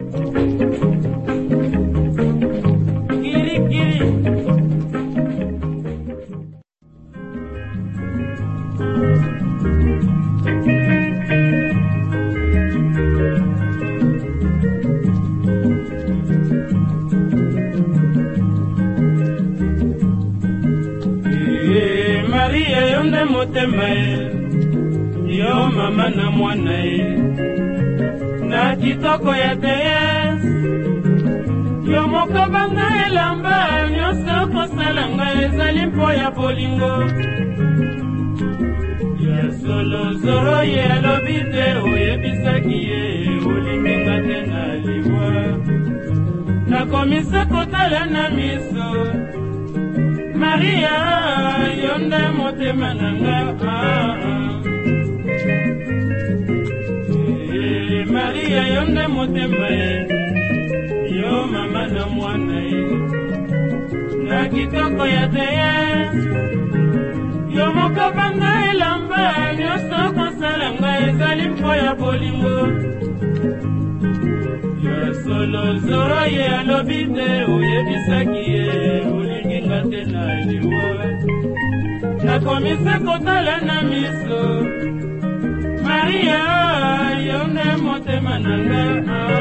Maria yonde motema yo mama na mwana na kitoko ya teye yo mokabanga elamba nyonso kosalanga ezali mpo ya bolingo ya solo zoro ye alobi te oyebisaki ye olinginga te na liwa nakomisa kotala na miso Maria yonde motema nanga Maria yonde motema yo mama na mwana na kitoko ya teye yo mokabanga elamba nyonso kosalanga ezali mpo ya bolingo ya solo zoro ye alobi te oyebisaki ye olinginga te na liwa nakomisa kotala na miso Maria yonde motema nanga